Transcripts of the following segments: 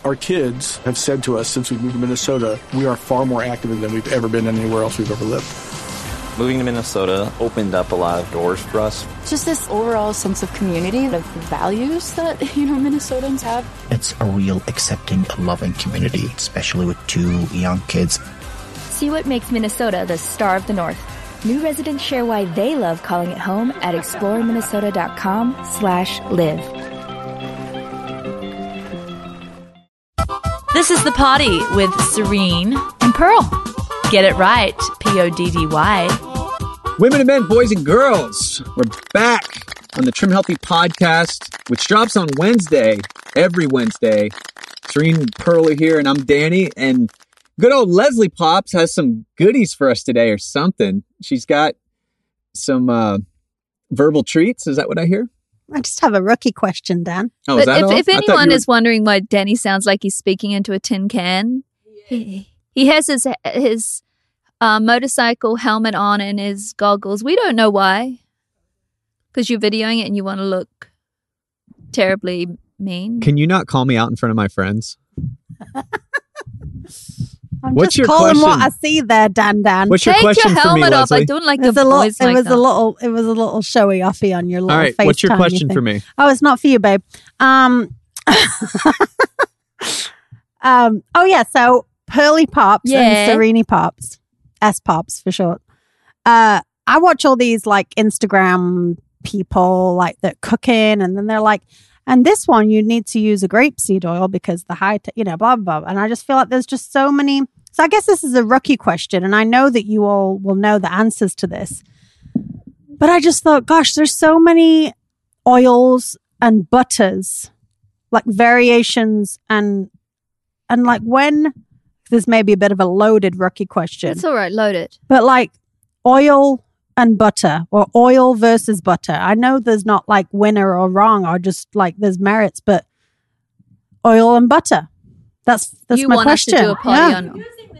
Our kids have said to us since we moved to Minnesota, we are far more active than we've ever been anywhere else we've ever lived. Moving to Minnesota opened up a lot of doors for us. Just this overall sense of community, of values that, Minnesotans have. It's a real accepting, loving community, especially with 2 young kids. See what makes Minnesota the star of the North. New residents share why they love calling it home at exploreminnesota.com/live. This is The Potty with Serene and Pearl. Get it right, Poddy. Women and men, boys and girls, we're back on the Trim Healthy podcast, which drops on Wednesday, every Wednesday. Serene and Pearl are here, and I'm Danny, and good old Leslie Pops has some goodies for us today or something. She's got some verbal treats. Is that what I hear? I just have a rookie question, Dan. Oh, is that all? If anyone is wondering why Danny sounds like he's speaking into a tin can, he has his motorcycle helmet on and his goggles. We don't know why. Because you're videoing it and you want to look terribly mean. Can you not call me out in front of my friends? What's just your calling question? What I see there, Dan. What's your Take question your for me, helmet off. Leslie? I don't like the voice like that. It was a little showy offy on your little All right, face. what's your question for me? Oh, it's not for you, babe. So Pearly Pops and Serene Pops, S Pops for short. I watch all these like Instagram people like that cooking, and then they're like, and this one you need to use a grapeseed oil because the blah, blah, blah. And I just feel like there's just so many. So I guess this is a rookie question, and I know that you all will know the answers to this. But I just thought, gosh, there's so many oils and butters, like variations, and like when, this may be a bit of a loaded rookie question. It's all right, load it. But like oil and butter, or oil versus butter. I know there's not like winner or wrong, or just like there's merits, but oil and butter. That's you my want question. Us to do a potty on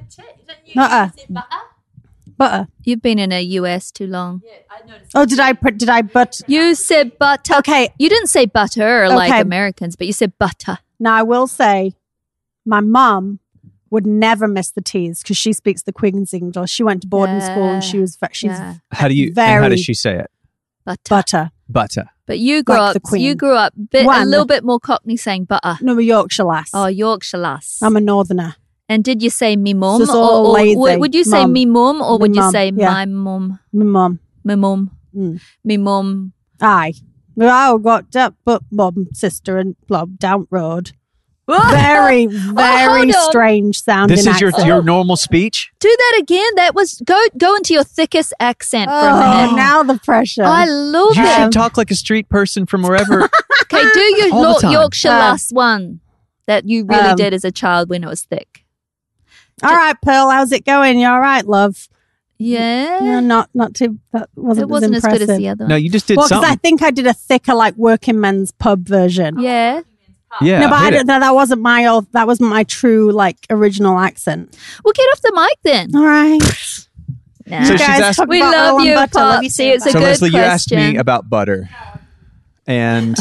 butter. You've been in a US too long. Yeah, I noticed. Oh, did I but you said butter. Okay. You didn't say butter like Americans, but you said butter. Now I will say my mom would never miss the T's because she speaks the Queen's English. She went to boarding school and she's how does she say it? Butter. But you grew up a little bit more Cockney saying butter. No, a Yorkshire lass. Oh, Yorkshire lass. I'm a northerner. And did you say me mum? Or would you say me mum or would you say yeah. my mum? Me mum. Me mum. Me mum. Aye. I got that, but mum, sister and blob down road. Very, very strange sounding. This is your normal speech? Do that again. That was go into your thickest accent for a minute. Now the pressure. I love it. You should talk like a street person from wherever. Okay, do your Yorkshire last one that you really did as a child when it was thick. All right, Pearl, how's it going? You all right, love? Yeah. No, not too. That wasn't as good as the other one. No, you just did something. Because I think I did a thicker, like working men's pub version. Yeah. Yeah, no, but that wasn't my true like original accent. Well, get off the mic then. All right. Nah. So she's asked, we love you, Popsy. It's a good Leslie, question. you asked me about butter, and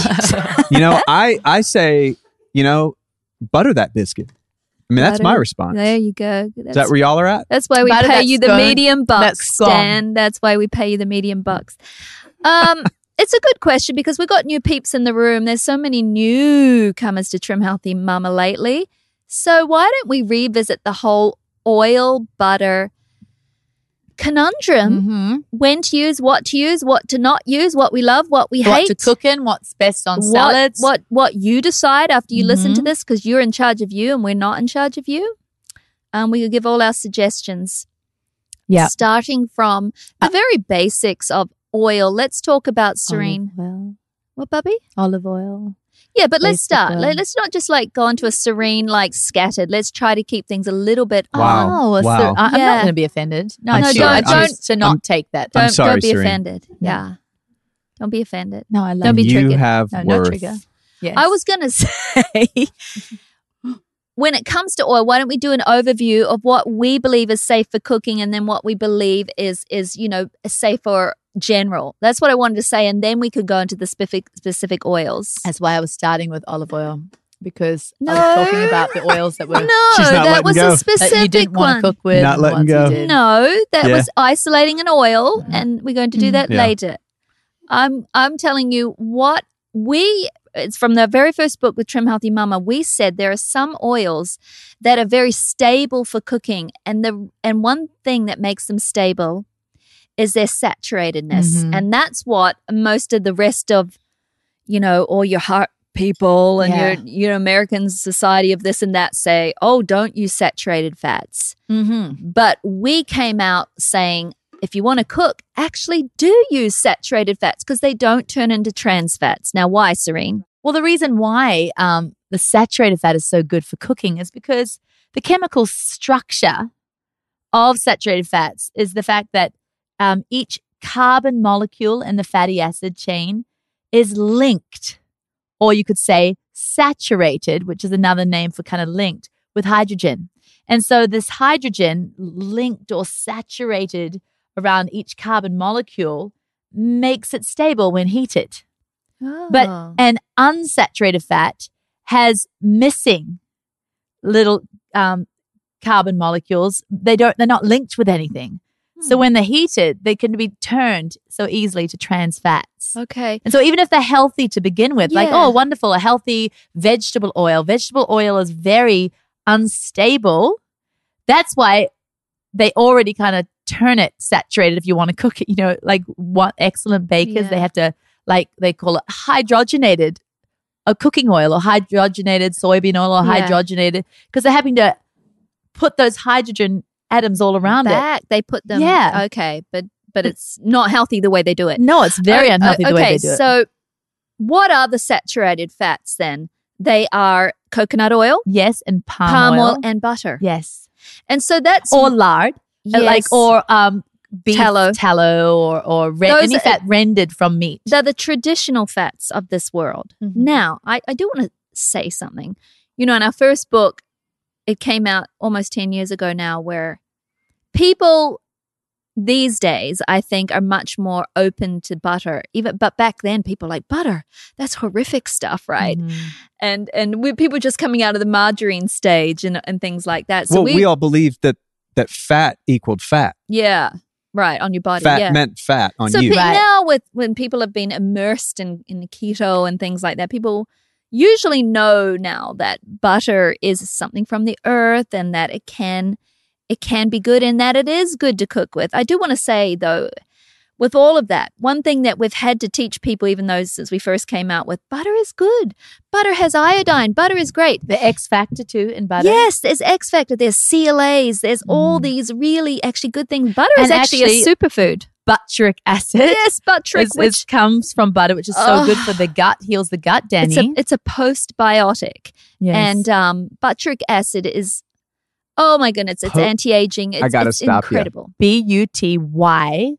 I say, butter that biscuit. I mean, that's my response. There you go. Is that where y'all are at? That's why we pay you the medium bucks, Dan. That's why we pay you the medium bucks. It's a good question because we've got new peeps in the room. There's so many newcomers to Trim Healthy Mama lately. So why don't we revisit the whole oil butter conundrum? Mm-hmm. When to use, what to not use, what we love, what we hate. What to cook in, what's best on salads. What you decide after you listen to this because you're in charge of you and we're not in charge of you. We could give all our suggestions. Yeah. Starting from the very basics of oil. Let's talk about Serene. Olive oil. What, Bubby? Olive oil. Yeah, but let's start. oil. Let's not just like go into a Serene like scattered. Let's try to keep things a little bit. Wow. I'm Wow. not going to be offended. No, I'm sorry. don't take that. I'm sorry, don't be Serene. offended. Yeah. Don't be offended. No, I love Don't be you triggered. have no worth. trigger. Yes. I was going to say, when it comes to oil, why don't we do an overview of what we believe is safe for cooking and then what we believe is safe for general. That's what I wanted to say. And then we could go into the specific oils. That's why I was starting with olive oil because No. I was talking about the oils that were No, She's not that letting was go. a that specific you didn't want one. to cook with. Not and letting ones you go. did. No, that Yeah. was isolating an oil, and we're going to do that Yeah. later. I'm telling you it's from the very first book with Trim Healthy Mama. We said there are some oils that are very stable for cooking, and one thing that makes them stable is their saturatedness, and that's what most of the rest of, all your heart people and your American society of this and that say, oh, don't use saturated fats. Mm-hmm. But we came out saying, if you want to cook, actually do use saturated fats because they don't turn into trans fats. Now, why, Serene? Well, the reason why the saturated fat is so good for cooking is because the chemical structure of saturated fats is the fact that each carbon molecule in the fatty acid chain is linked, or you could say saturated, which is another name for kind of linked, with hydrogen. And so this hydrogen linked or saturated around each carbon molecule makes it stable when heated. Oh. But an unsaturated fat has missing little carbon molecules. They're not linked with anything. So when they're heated, they can be turned so easily to trans fats. Okay. And so even if they're healthy to begin with, like, Yeah. oh, wonderful, a healthy vegetable oil. Vegetable oil is very unstable. That's why they already kind of turn it saturated if you want to cook it. Like what excellent bakers, they have to, like, they call it hydrogenated cooking oil or hydrogenated soybean oil or hydrogenated, because they're having to put those hydrogen atoms all around Back, they put them. Yeah. Okay, but it's not healthy the way they do it. No, it's very unhealthy the way they do it. So what are the saturated fats then? They are coconut oil. Yes, and palm oil and butter. Yes. And so that's or lard, yes. or beef tallow, or Those any fat rendered from meat. They're the traditional fats of this world. Mm-hmm. Now, I do want to say something. In our first book, it came out almost 10 years ago now, where people these days, I think, are much more open to butter. But back then, people were like, butter, that's horrific stuff, right? Mm-hmm. And people just coming out of the margarine stage and things like that. So we all believed that fat equaled fat. Yeah, right, on your body. Fat meant fat on so you. Now when people have been immersed in keto and things like that, people usually know now that butter is something from the earth and that it can be good and that it is good to cook with. I do want to say, though, with all of that, one thing that we've had to teach people, even though since we first came out with, butter is good. Butter has iodine. Butter is great. The X factor too in butter. Yes, there's X factor. There's CLAs. There's all these really actually good things. Butter is actually a superfood. Butyric acid. Yes, butyric, which comes from butter, which is so good for the gut, heals the gut, Danny. It's a postbiotic. Yes. And butyric acid is, oh my goodness, it's anti-aging. I gotta it's stop incredible. BUTY.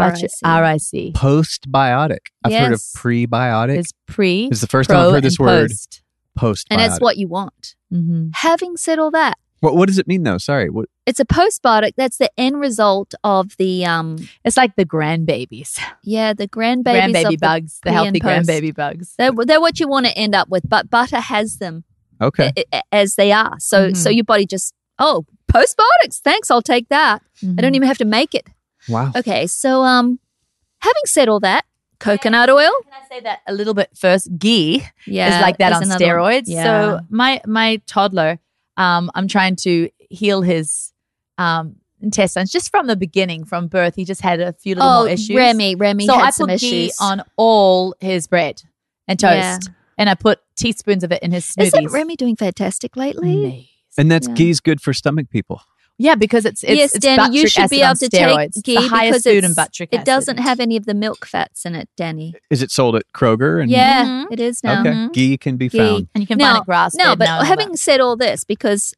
RIC. Postbiotic. I've heard of Yes. prebiotic. It's pre. It's the first pro, time I've heard this and word. post. Postbiotic. And it's what you want. Mm-hmm. Having said all that, What does it mean though? Sorry. What? it's a postbiotic. That's the end result of the It's like the grandbabies. the grandbabies Grandbaby of bugs. The pre healthy and post. grandbaby bugs. They're what you want to end up with, but butter has them Okay. as they are. So your body just, postbiotics, thanks, I'll take that. I don't even have to make it. Wow. Okay, so having said all that, coconut oil. Can I say that a little bit first? Ghee Yeah, is like that is on another one. steroids. Yeah. So my toddler, I'm trying to heal his intestines just from the beginning, from birth. He just had a few little more issues. Remy so had I some put ghee issues. on all his bread and toast, Yeah. and I put teaspoons of it in his smoothies. Isn't Remy doing fantastic lately? Amazing. And that's ghee's good for stomach people. Yeah, because it's Yes, Danny, you butyric should be acid able on to take steroids. ghee It's the highest because food in butyric it acid. doesn't have any of the milk fats in it, Danny. Is it sold at Kroger? And Yeah, it is now. Okay. Ghee can be Ghee. found. And you can Now- find it grass-fed No, but now and all having that. said all this, because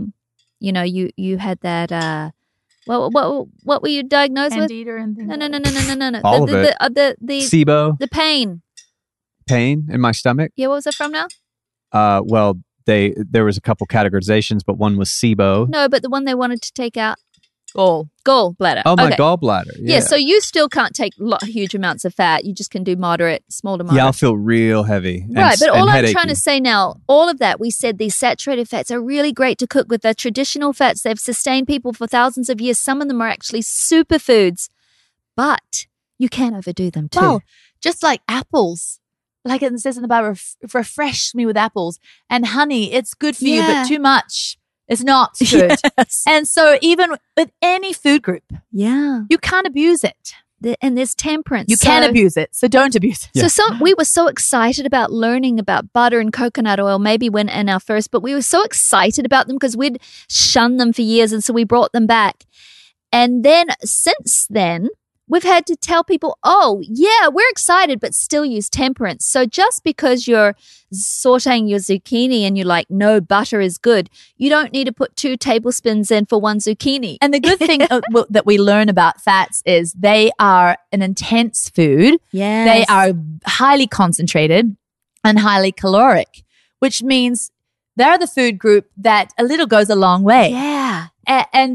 you had that what were you diagnosed with? Candida and things. No. All of it. The SIBO, the pain. pain in my stomach. Yeah, what was it from now? Well, there was a couple categorizations, but one was SIBO. No, but the one they wanted to take out. Gallbladder. Oh, my Okay. gallbladder. Yeah. So you still can't take huge amounts of fat. You just can do small to moderate. Yeah, I'll feel real heavy. Right, but all I'm headachy. trying to say now, all of that, we said these saturated fats are really great to cook with. They're traditional fats. They've sustained people for thousands of years. Some of them are actually superfoods, but you can overdo them too. Well, just like apples. Like it says in the Bible, refresh me with apples. And honey, it's good for you, but too much is not good. Yes. And so even with any food group, you can't abuse it. And there's temperance. You can abuse it, so don't abuse it. So we were so excited about learning about butter and coconut oil, maybe when in our first, but we were so excited about them because we'd shunned them for years, and so we brought them back. And then since then, we've had to tell people, oh, yeah, we're excited, but still use temperance. So just because you're sauteing your zucchini and you're like, no, butter is good, you don't need to put 2 tablespoons in for 1 zucchini. And the good thing that we learn about fats is they are an intense food. Yes. They are highly concentrated and highly caloric, which means they're the food group that a little goes a long way. Yeah. And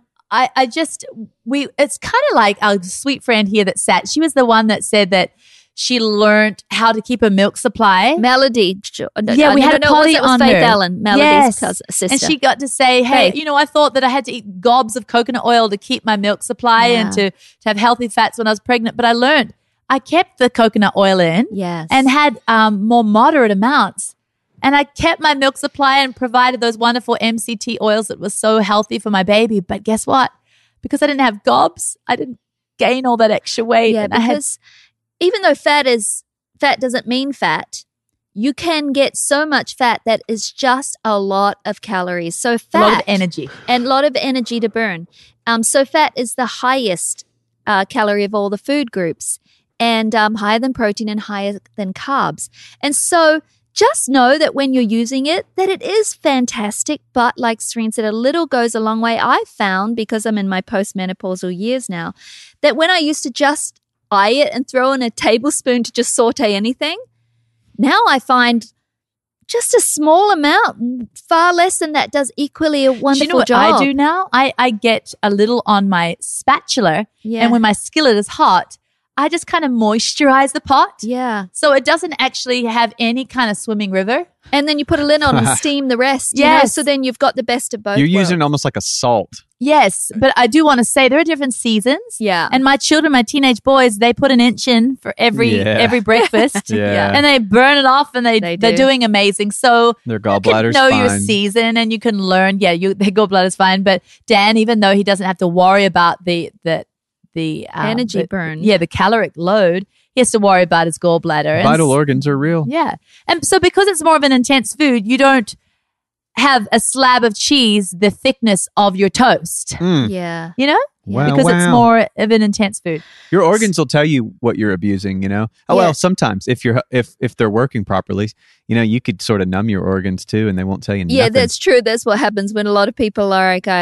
it's kind of like our sweet friend here that sat. She was the one that said that she learned how to keep a milk supply. Melody. Yeah, we had a Polly on Faith her. Allen, Melody's sister. And she got to say, hey, I thought that I had to eat gobs of coconut oil to keep my milk supply and to have healthy fats when I was pregnant. But I learned I kept the coconut oil in and had more moderate amounts. And I kept my milk supply and provided those wonderful MCT oils that was so healthy for my baby. But guess what? Because I didn't have gobs, I didn't gain all that extra weight. Yeah, because even though fat doesn't mean fat, you can get so much fat that is just a lot of calories. So fat, a lot of energy. And a lot of energy to burn. So fat is the highest calorie of all the food groups, and higher than protein and higher than carbs. And so just know that when you're using it, that it is fantastic. But like Serene said, a little goes a long way. I found, because I'm in my postmenopausal years now, that when I used to just eye it and throw in a tablespoon to just saute anything, now I find just a small amount, far less than that, does equally a wonderful do you know what job. I do now? I get a little on my spatula, and when my skillet is hot, I just kind of moisturize the pot. Yeah. So it doesn't actually have any kind of swimming river. And then you put a lid on and steam the rest. Yes. You know? So then you've got the best of both You're worlds. using almost like a salt. Yes, but I do want to say there are different seasons. Yeah. And my children, my teenage boys, they put an inch in for every breakfast. Yeah. And they burn it off, and they're doing amazing. So their you gallbladder's can know fine. your season, and you can learn. Yeah, their gallbladder's fine. But Dan, even though he doesn't have to worry about the energy burn. Yeah, the caloric load. He has to worry about his gallbladder. Vital organs are real. Yeah. And so because it's more of an intense food, you don't have a slab of cheese the thickness of your toast. Yeah. You know? Wow, because it's wow. more of an intense food. Your organs will tell you what you're abusing, you know? Oh, well, sometimes if they're working properly, you know, you could sort of numb your organs too, and they won't tell you nothing. Yeah, that's true. That's what happens when a lot of people are like,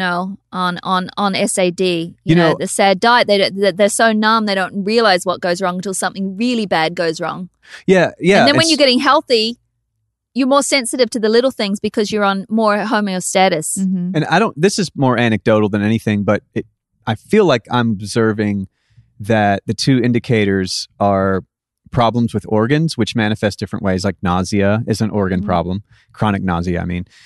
on SAD, you know, the SAD diet. They're so numb, they don't realize what goes wrong until something really bad goes wrong. Yeah. And then when you're getting healthy, you're more sensitive to the little things because you're on more homeostasis. Mm-hmm. And this is more anecdotal than anything, but I feel like I'm observing that the two indicators are problems with organs, which manifest different ways, like nausea is an organ problem, chronic nausea, I mean,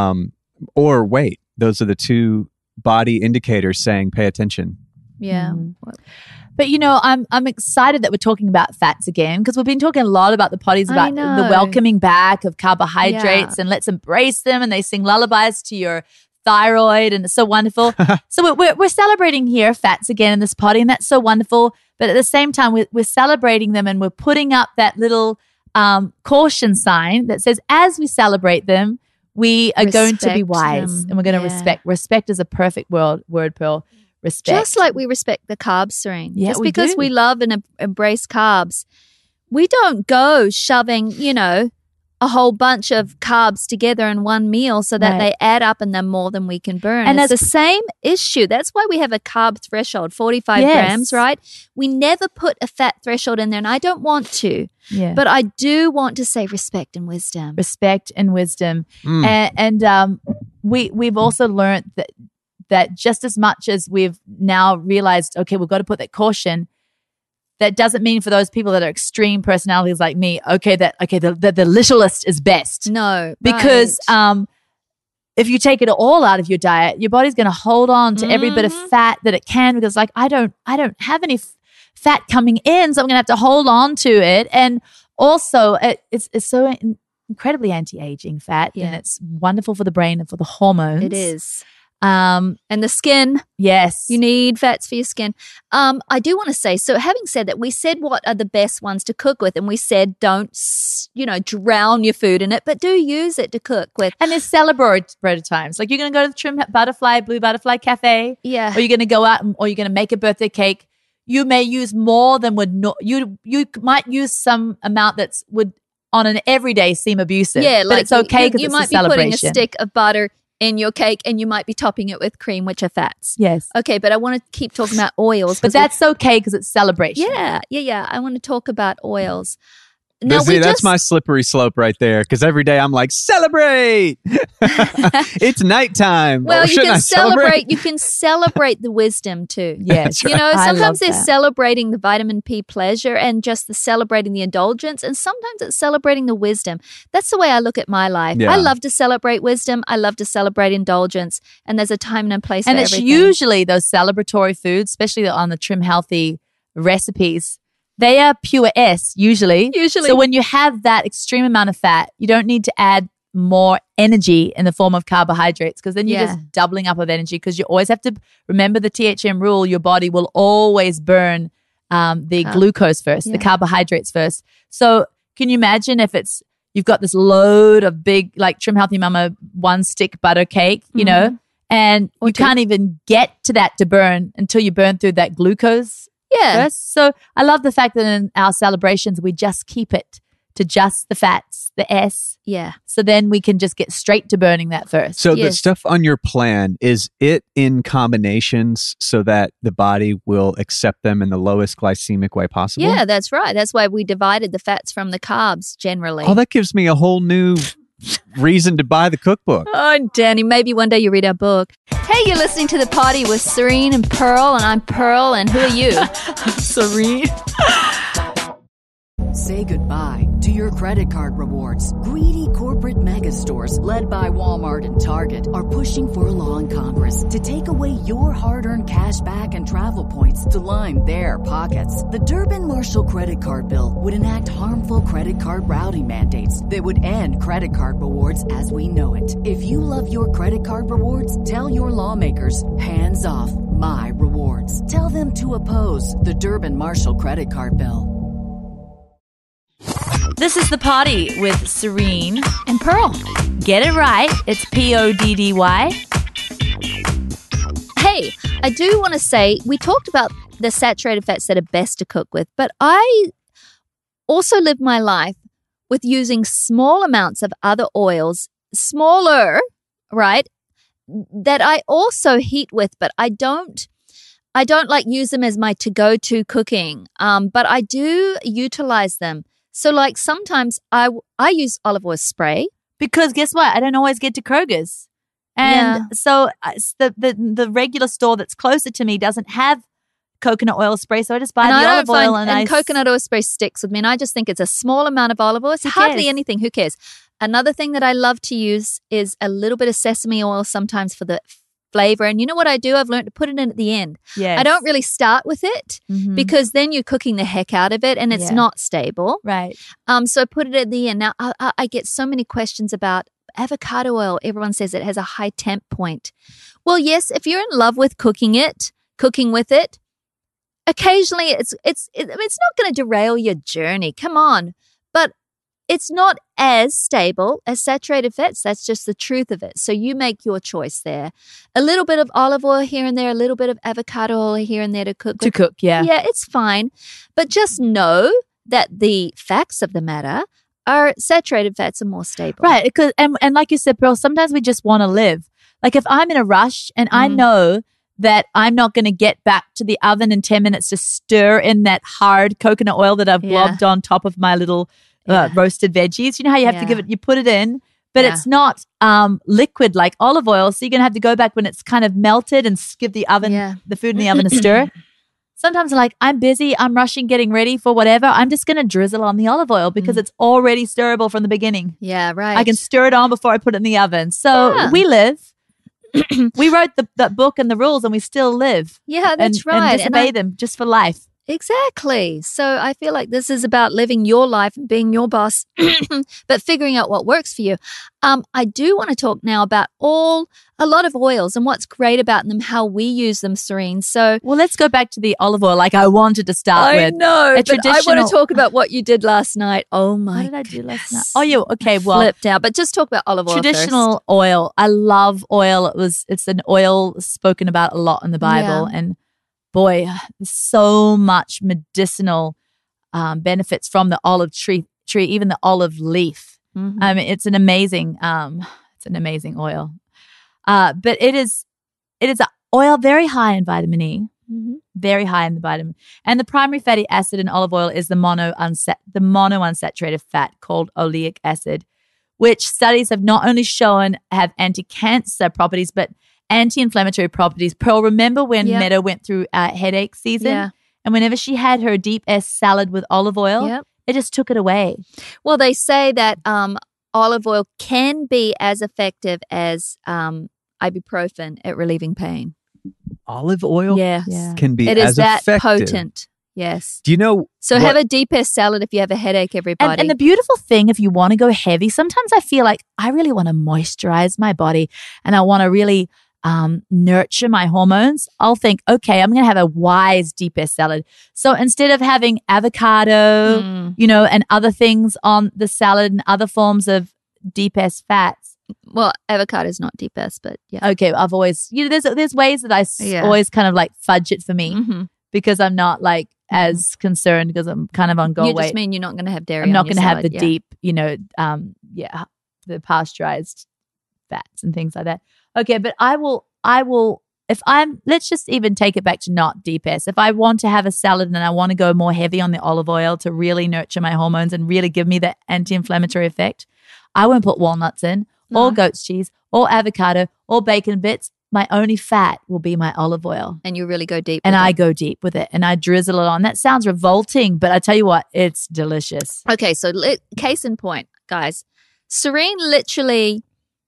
or weight. Those are the two body indicators saying, pay attention. Yeah. But, you know, I'm excited that we're talking about fats again, because we've been talking a lot about the potties, about the welcoming back of carbohydrates, and let's embrace them, and they sing lullabies to your thyroid, and it's so wonderful. So we're celebrating here fats again in this potty, and that's so wonderful. But at the same time, we're celebrating them, and we're putting up that little caution sign that says, as we celebrate them, we are going to be wise, and we're going to respect. Respect is a perfect word, Pearl. Respect. Just like we respect the carbs, Serene. Yeah, just we because do. we love and embrace carbs, we don't go shoving, you know, a whole bunch of carbs together in one meal so that they add up and they're more than we can burn. And it's the same issue. That's why we have a carb threshold, 45 grams, right? We never put a fat threshold in there, and I don't want to. Yeah. But I do want to say respect and wisdom. Respect and wisdom. And we've also learned that just as much as we've now realized, okay, we've got to put that caution, that doesn't mean for those people that are extreme personalities like me, the littlest is best. No. Because if you take it all out of your diet, your body's going to hold on to every bit of fat that it can, because like, I don't have any fat coming in, so I'm going to have to hold on to it. And also it's so incredibly anti-aging fat, and it's wonderful for the brain and for the hormones. It is. And the skin. Yes. You need fats for your skin. I do want to say, so having said that, we said what are the best ones to cook with, and we said don't, drown your food in it, but do use it to cook with. And there's celebratory times. Like you're going to go to the Blue Butterfly Cafe. Yeah. Or you're going to go out or you're going to make a birthday cake. You may use more than you might use some amount that's would on an everyday seem abusive. Yeah, but it's okay because you it's might a celebration. be putting a stick of butter in your cake, and you might be topping it with cream, which are fats. Yes. Okay, but I want to keep talking about oils. But that's okay because it's celebration. Yeah. I want to talk about oils. Now, that's my slippery slope right there, because every day I'm like, celebrate! It's nighttime. Well, you can celebrate. You can celebrate the wisdom too. Yes. You know, sometimes they're celebrating the vitamin P pleasure and just the celebrating the indulgence, and sometimes it's celebrating the wisdom. That's the way I look at my life. Yeah. I love to celebrate wisdom. I love to celebrate indulgence, and there's a time and a place for everything. And it's usually those celebratory foods, especially on the Trim Healthy recipes, they are pure S usually. So when you have that extreme amount of fat, you don't need to add more energy in the form of carbohydrates, because then you're just doubling up of energy, because you always have to remember the THM rule. Your body will always burn the glucose first, the carbohydrates first. So can you imagine if you've got this load of big, like Trim Healthy Mama 1 stick butter cake, you know, and you can't even get to that to burn until you burn through that glucose. Yeah. First. So I love the fact that in our celebrations, we just keep it to just the fats, the S. Yeah. So then we can just get straight to burning that first. So the stuff on your plan, is it in combinations so that the body will accept them in the lowest glycemic way possible? Yeah, that's right. That's why we divided the fats from the carbs generally. Oh, that gives me a whole new reason to buy the cookbook. Oh, Danny, maybe one day you read our book. Hey, you're listening to The Party with Serene and Pearl, and I'm Pearl, and who are you? I'm Serene. Say goodbye to your credit card rewards. Greedy corporate mega stores, led by Walmart and Target, are pushing for a law in Congress to take away your hard-earned cash back and travel points to line their pockets. The Durbin-Marshall credit card bill would enact harmful credit card routing mandates that would end credit card rewards as we know it. If you love your credit card rewards, tell your lawmakers, hands off my rewards. Tell them to oppose the Durbin-Marshall credit card bill. This is The Party with Serene and Pearl. Get it right. It's Poddy. Hey, I do want to say, we talked about the saturated fats that are best to cook with, but I also live my life with using small amounts of other oils, smaller, right, that I also heat with, but I don't like use them as my to-go-to cooking, but I do utilize them. So like sometimes I use olive oil spray. Because guess what? I don't always get to Kroger's. And so the regular store that's closer to me doesn't have coconut oil spray. So I just buy the olive oil. And coconut oil spray sticks with me. And I just think it's a small amount of olive oil. It's hardly anything. Who cares? Another thing that I love to use is a little bit of sesame oil sometimes for the flavor. And you know what I do? I've learned to put it in at the end. Yes. I don't really start with it because then you're cooking the heck out of it and it's not stable. Right. So I put it at the end. Now, I get so many questions about avocado oil. Everyone says it has a high temp point. Well, yes, if you're in love with cooking with it, occasionally it's not going to derail your journey. Come on. But it's not as stable as saturated fats. That's just the truth of it. So you make your choice there. A little bit of olive oil here and there, a little bit of avocado oil here and there to cook. Yeah, it's fine. But just know that the facts of the matter are saturated fats are more stable. Right. Because and like you said, Pearl, sometimes we just want to live. Like if I'm in a rush and I know that I'm not going to get back to the oven in 10 minutes to stir in that hard coconut oil that I've blobbed on top of my little roasted veggies. You know how you have to give it, you put it in, but it's not liquid like olive oil. So you're going to have to go back when it's kind of melted and give the food in the oven a stir. Sometimes like, I'm busy, I'm rushing, getting ready for whatever. I'm just going to drizzle on the olive oil because it's already stirrable from the beginning. Yeah, right. I can stir it on before I put it in the oven. So we live. We wrote the book and the rules and we still live. Yeah, that's right. And disobey them just for life. Exactly. So I feel like this is about living your life and being your boss, but figuring out what works for you. I do want to talk now about a lot of oils and what's great about them, how we use them, Serene. So, well, let's go back to the olive oil like I wanted to start with. I know, but I want to talk about what you did last night. Oh my What did I do last night? Oh, yeah. Okay, well. Flipped out. But just talk about olive oil Traditional oil. I love oil. It's an oil spoken about a lot in the Bible. Yeah. And boy, there's so much medicinal benefits from the olive tree, even the olive leaf. Mm-hmm. It's an amazing oil. But it is an oil very high in vitamin E, very high in the vitamin. And the primary fatty acid in olive oil is the monounsaturated fat called oleic acid, which studies have not only shown have anti-cancer properties, but anti-inflammatory properties. Pearl, remember when Meta went through headache season? Yeah. And whenever she had her deep S salad with olive oil, it just took it away. Well, they say that olive oil can be as effective as ibuprofen at relieving pain. Olive oil can be it as is that effective. potent. Yes. Do you know? So have a deep S salad if you have a headache, everybody. And the beautiful thing, if you want to go heavy, sometimes I feel like I really want to moisturize my body and I want to really nurture my hormones. I'll think, okay, I'm going to have a wise deep S salad. So instead of having avocado, and other things on the salad and other forms of deep S fats. Well, avocado is not deep S, but yeah. Okay, I've always, there's ways that I always kind of like fudge it for me because I'm not like as concerned because I'm kind of on goal weight. You just mean you're not going to have dairy. I'm not going to have the deep. the pasteurized fats and things like that. Okay, but I will, let's just even take it back to not deep S. If I want to have a salad and I want to go more heavy on the olive oil to really nurture my hormones and really give me the anti-inflammatory effect, I won't put walnuts in, or goat's cheese, or avocado, or bacon bits. My only fat will be my olive oil. And you really go deep with it. I go deep with it and I drizzle it on. That sounds revolting, but I tell you what, it's delicious. Okay, so case in point, guys. Serene literally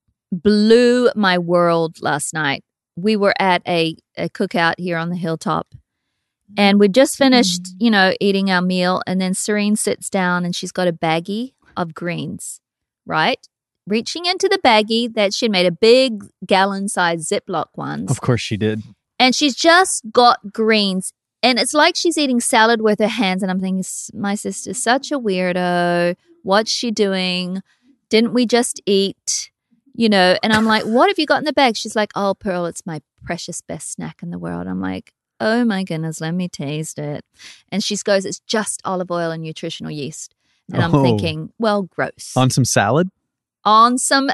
blew my world last night. We were at a cookout here on the hilltop and we just finished, eating our meal. And then Serene sits down and she's got a baggie of greens, right? Reaching into the baggie that she'd made a big gallon-sized Ziploc ones. Of course she did. And she's just got greens. And it's like she's eating salad with her hands. And I'm thinking, my sister's such a weirdo. What's she doing? Didn't we just eat? And I'm like, what have you got in the bag? She's like, oh, Pearl, it's my precious best snack in the world. I'm like, oh my goodness, let me taste it. And she goes, it's just olive oil and nutritional yeast. And I'm thinking, well, gross. On some salad? On some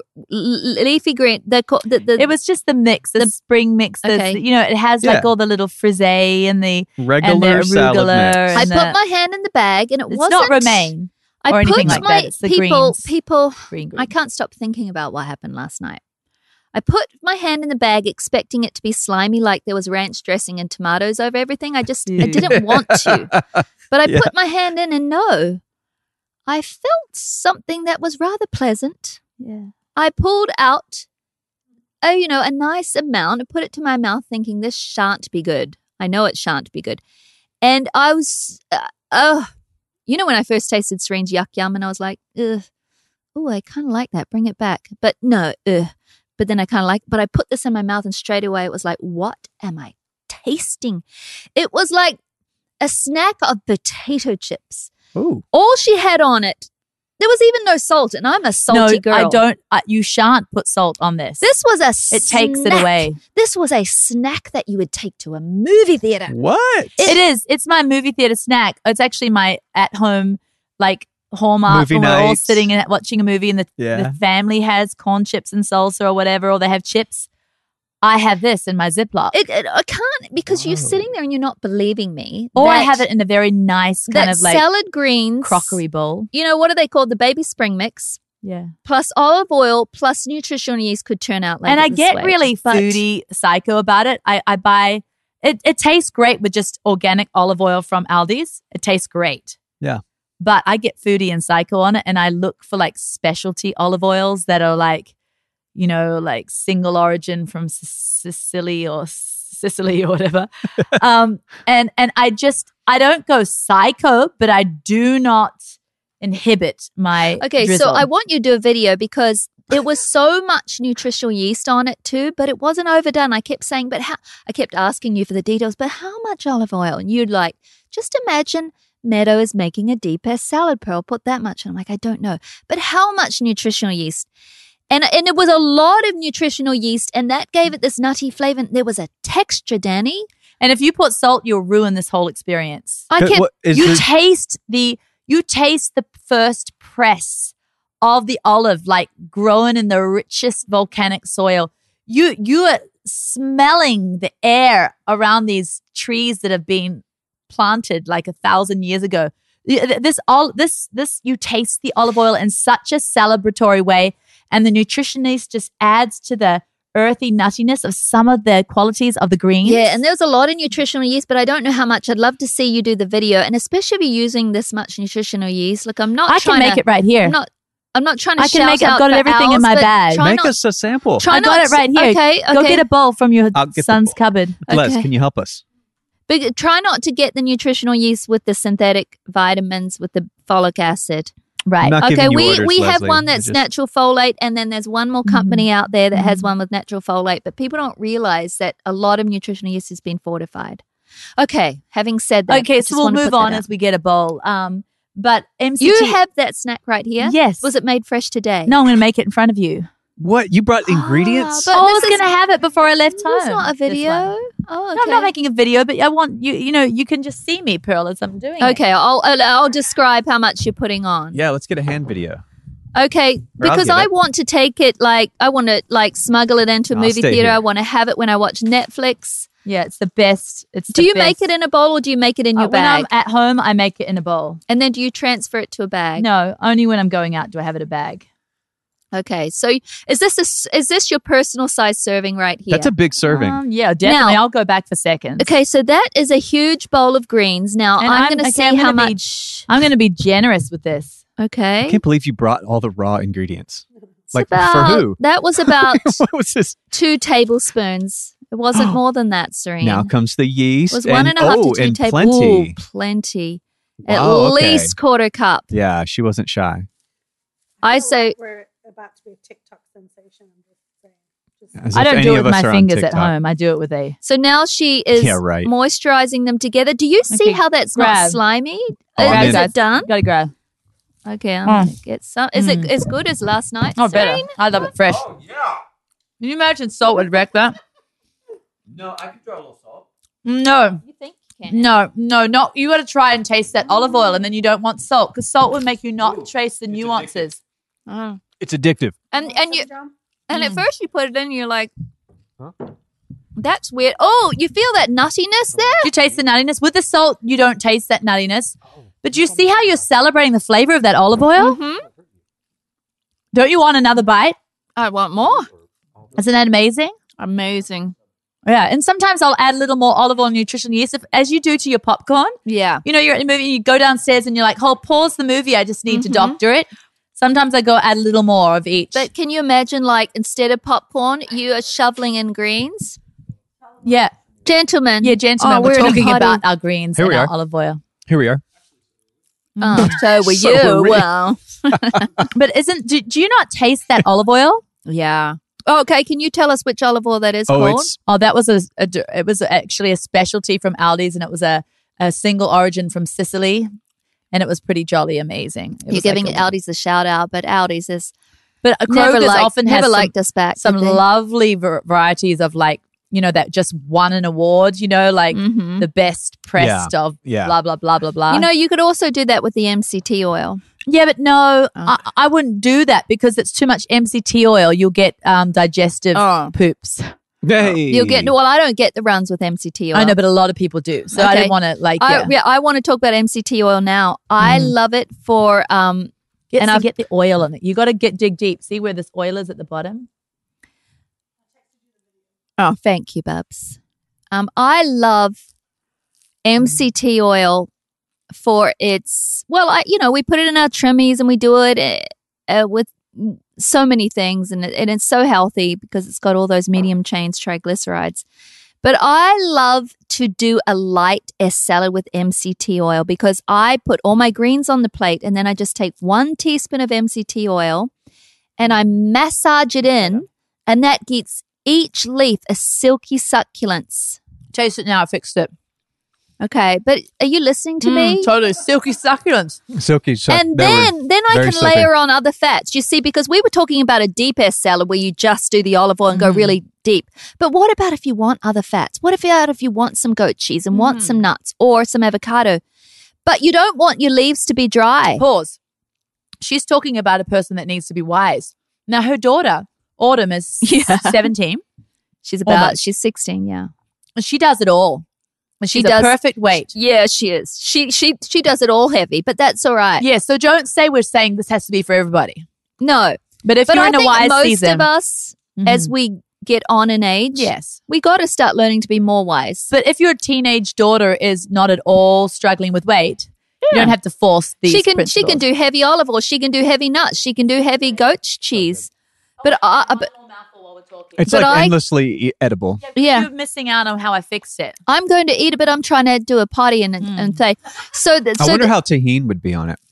leafy green. It was just the mix, the spring mix. Okay. It has like all the little frisee and the regular salad mix. I put my hand in the bag and it's not romaine. I put like my that. It's the people. Green I can't stop thinking about what happened last night. I put my hand in the bag expecting it to be slimy, like there was ranch dressing and tomatoes over everything. I didn't want to, but I put my hand in and no, I felt something that was rather pleasant. Yeah, I pulled out, a nice amount and put it to my mouth, thinking this shan't be good. I know it shan't be good, and I was, when I first tasted Serene's Yuck Yum and I was like, ugh, oh, I kind of like that. Bring it back. But no, but then I kind of but I put this in my mouth and straight away it was like, what am I tasting? It was like a snack of potato chips. Ooh. All she had on it, there was even no salt and I'm a salty girl. I don't, you shan't put salt on this. This was a snack. It takes it away. This was a snack that you would take to a movie theater. What? It is. It's my movie theater snack. It's actually my at-home, Hallmark movie when night. We're all sitting and watching a movie and the family has corn chips and salsa or whatever, or they have chips. I have this in my Ziploc. I can't because you're sitting there and you're not believing me. Or I have it in a very nice kind of salad greens crockery bowl. What are they called? The baby spring mix. Yeah. Plus olive oil plus nutritional yeast could turn out like and I this get way. really foodie psycho about it. I buy it. It tastes great with just organic olive oil from Aldi's. It tastes great. Yeah. But I get foodie and psycho on it, and I look for like specialty olive oils that are like, you know, like single origin from Sicily or whatever. And I don't go psycho, but I do not inhibit my drizzle. So I want you to do a video because it was so much nutritional yeast on it too, but it wasn't overdone. I kept saying, I kept asking you for the details, but how much olive oil? And you'd like, just imagine Meadow is making a deep ass salad, Pearl. Put that much. And I'm like, I don't know. But how much nutritional yeast? And it was a lot of nutritional yeast, and that gave it this nutty flavor. There was a texture, Danny. And if you put salt, you'll ruin this whole experience. Taste You taste the first press of the olive, like growing in the richest volcanic soil. You are smelling the air around these trees that have been planted like 1,000 years ago. This you taste the olive oil in such a celebratory way, and the nutritionist just adds to the earthy nuttiness of some of the qualities of the greens. Yeah, and there's a lot of nutritional yeast, but I don't know how much. I'd love to see you do the video, and especially if you're using this much nutritional yeast. Look, I can make it right here. I'm not trying to I can make it. I've got everything in my bag. Make us a sample. I got it right here. Okay. Go get a bowl from your son's cupboard. Les, can you help us? But try not to get the nutritional yeast with the synthetic vitamins, with the folic acid. Right. Okay, we have one that's natural folate, and then there's one more company out there that has one with natural folate, but people don't realize that a lot of nutritional yeast has been fortified. Okay, having said that. Okay, so we'll move on as we get a bowl. But MCT... You have that snack right here? Yes. Was it made fresh today? No, I'm going to make it in front of you. What? You brought ingredients? I was going to have it before I left home. It's not a video. Oh, okay. No, I'm not making a video, but I want you. You know, you can just see me, Pearl, as I'm doing. Okay, I'll describe how much you're putting on. Yeah, let's get a hand video. Okay, because I want to take it I want to smuggle it into a movie theater. Here. I want to have it when I watch Netflix. Yeah, it's the best. Do you make it in a bowl or do you make it in your bag? When I'm at home, I make it in a bowl. And then do you transfer it to a bag? No, only when I'm going out do I have it in a bag. Okay, so is this your personal size serving right here? That's a big serving. Yeah, definitely. I'll go back for seconds. Okay, so that is a huge bowl of greens. Now I'm going to see how much. I'm going to be generous with this. Okay. I can't believe you brought all the raw ingredients. For who? That was about what was this? 2 tablespoons. It wasn't more than that, Serene. Now comes the yeast. It was 1.5 to 2 tablespoons. Plenty. Plenty. Wow, At least quarter cup. Yeah, she wasn't shy. I say we're about to be a TikTok sensation. I don't do it with my fingers at home. I do it with a. So now she is moisturizing them together. Do you see how that's not slimy? Is it done? Got to grab. Okay, I'm going to get some. Is it as good as last night? Oh, better. I love it fresh. Oh, yeah. Can you imagine salt would wreck that? No, I could throw a little salt. No. You think you can? No, not. You got to try and taste that olive oil, and then you don't want salt because salt would make you not trace the nuances. It's addictive. And at first you put it in, and you're like, that's weird. Oh, you feel that nuttiness there? You taste the nuttiness with the salt. You don't taste that nuttiness. But do you see how you're celebrating the flavor of that olive oil? Mm-hmm. Don't you want another bite? I want more. Isn't that amazing? Amazing. Yeah, and sometimes I'll add a little more olive oil nutrition yeast as you do to your popcorn. Yeah. You know, you're at a movie, you go downstairs and you're like, pause the movie. I just need to doctor it. Sometimes I go add a little more of each. But can you imagine, instead of popcorn, you are shoveling in greens? Yeah. Gentlemen. Yeah, gentlemen. We're talking about our greens and our olive oil. Here we are. Oh, so were you. Well. But do you not taste that olive oil? Yeah. Oh, okay, can you tell us which olive oil that is called? That was it was actually a specialty from Aldi's, and it was a single origin from Sicily, and it was pretty jolly amazing. You're giving Aldi's a shout out, but Aldi's is Kroger's often has liked us back. Some lovely varieties of that just won an award, the best pressed of blah, blah, blah, blah, blah. You could also do that with the MCT oil. Yeah, but no, I wouldn't do that because it's too much MCT oil. You'll get digestive poops. Hey. You'll get I don't get the runs with MCT oil. I know, but a lot of people do. So I didn't want to I want to talk about MCT oil now. I love it for Get the oil on it. You got to dig deep. See where this oil is at the bottom? Oh, thank you, Babs. I love MCT oil for its, we put it in our trimmies and we do it with so many things, and it's so healthy because it's got all those medium chains triglycerides. But I love to do a light salad with MCT oil because I put all my greens on the plate and then I just take 1 teaspoon of MCT oil and I massage it in, and that gets each leaf a silky succulence. Taste it now. I fixed it. Okay, but are you listening to me? Totally. Silky succulence. And then I can layer on other fats, you see, because we were talking about a deep salad where you just do the olive oil and go really deep. But what about if you want other fats? What if you want some goat cheese and want some nuts or some avocado, but you don't want your leaves to be dry? Pause. She's talking about a person that needs to be wise. Now, her daughter, Autumn, is 17. She's 16, yeah. She does it all. And she's a perfect weight. Yeah, she is. She does it all heavy, but that's all right. Yeah, so don't say we're saying this has to be for everybody. No. But if you're in a wise season. Most of us, as we get on in age, yes, we got to start learning to be more wise. But if your teenage daughter is not at all struggling with weight, you don't have to force these principles. She can do heavy olive oil. She can do heavy nuts. She can do heavy goat cheese. But it's endlessly edible. Yeah, you're missing out on how I fixed it. I'm going to eat it, but I'm trying to do a potty and say. I wonder how tahini would be on it.